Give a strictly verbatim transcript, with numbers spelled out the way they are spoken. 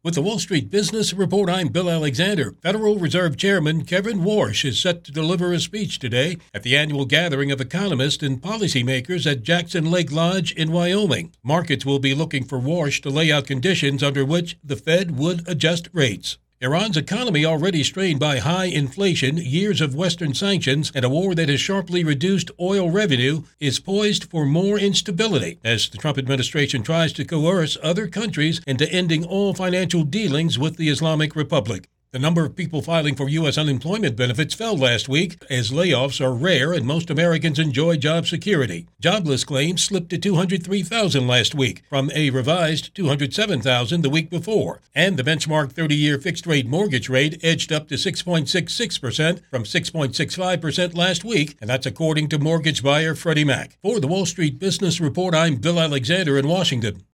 With the Wall Street Business Report, I'm Bill Alexander. Federal Reserve Chairman Kevin Warsh is set to deliver a speech today at the annual gathering of economists and policymakers at Jackson Lake Lodge in Wyoming. Markets will be looking for Warsh to lay out conditions under which the Fed would adjust rates. Iran's economy, already strained by high inflation, years of Western sanctions, and a war that has sharply reduced oil revenue, is poised for more instability as the Trump administration tries to coerce other countries into ending all financial dealings with the Islamic Republic. The number of people filing for U S unemployment benefits fell last week as layoffs are rare and most Americans enjoy job security. Jobless claims slipped to two hundred three thousand last week from a revised two hundred seven thousand the week before. And the benchmark thirty-year fixed-rate mortgage rate edged up to six point six six percent from six point six five percent last week, and that's according to mortgage buyer Freddie Mac. For the Wall Street Business Report, I'm Bill Alexander in Washington.